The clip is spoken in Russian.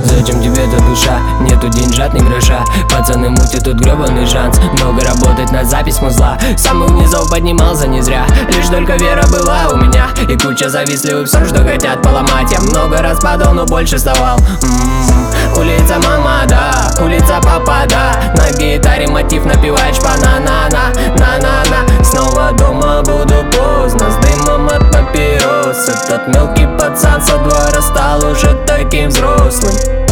Зачем тебе эта душа? Нету деньжат, ни гроша. Пацаны мутят тут гребаный шанс. Много работать на запись музла. Самых низов поднимался не зря. Лишь только вера была у меня. И куча завистливых, все, что хотят поломать. Я много раз падал, но больше вставал. Улица мама, да, улица папа, да. На гитаре мотив напевает шпана-на-на, на-на-на. Снова дома буду поздно, с дымом от папирос. Этот мелкий пацан со двора стал уже таким взрослым.